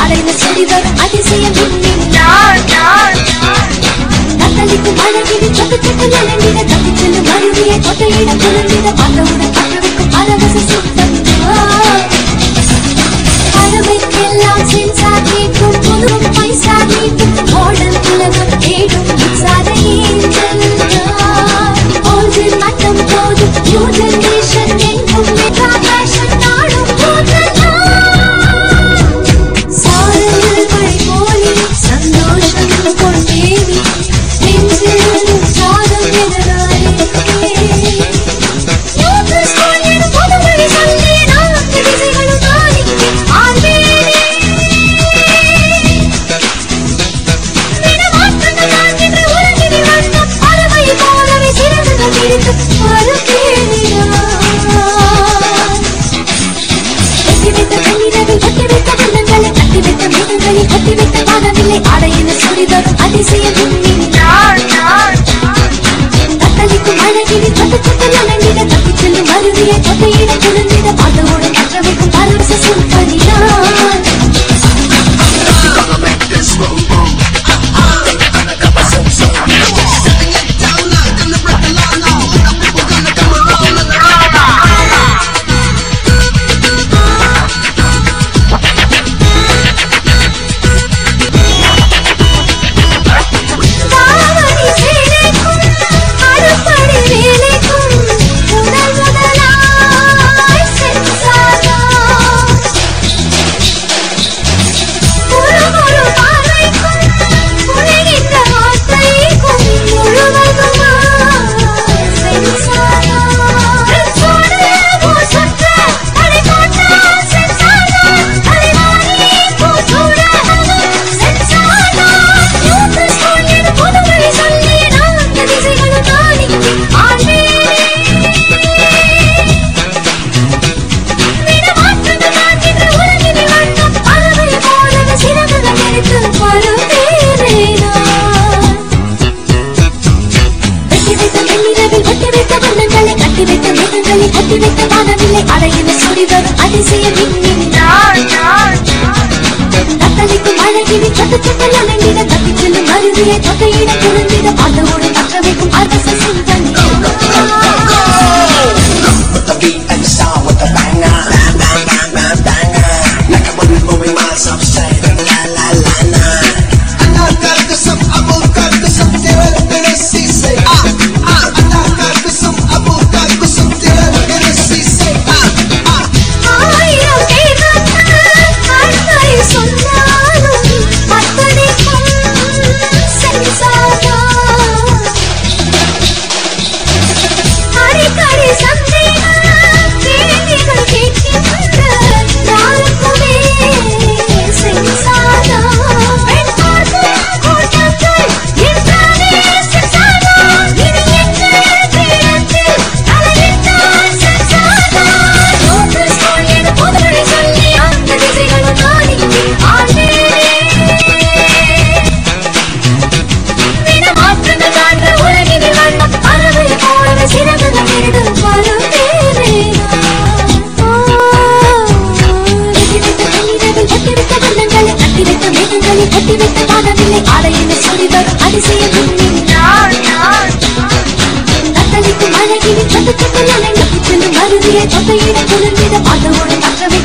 அடைந்த சொல்லிவர் அதிசயம் தத்தளிக்கும் அழகில் சத்து சத்து நலங்கிட தப்பி செல்லும் அருவியை கொட்டையிட குழந்திட பார்த்தவுடன் பற்றவைக்கும் பரவச சுத்தம் பறவைக்கெல்லாம் சென்சார் கேட்கும் புதுவும் பைசா கேட்கும் மாடல் உலகம் தேடும் மின்சார ஏஞ்சல் போது மட்டம் போது நியூ ஜெனரேஷன் எங்கும் மெகா ஃபேஷன் நாடும் போதெல்லாம் சாரல் மழை போலி சந்தோஷம் கொண்டேவி நெஞ்சில் சாதம் எதனாலே தத்தளிக்கும் அழகில் சத்து சத்து நலங்கிட தப்பி செல்லும் அருவியை கொட்டையிட குழந்திட பார்த்தவுடன் பற்றவைக்கும் பரவச சுத்தனிதான் தத்தளிக்கும் அழகில் சத்து சத்து நலங்கிட தப்பி செல்லும் அருவியை கொட்டையிட குழந்திட பார்த்தவுடன் பற்றவைக்கும் பரவச சுத்தனிதான் தத்தளிக்கும் அழகில் சத்து சத்து நலங்கிட தப்பி செல்லும் அருவியை கொட்டையிட குழந்திட பார்த்தவுடன் பற்றவை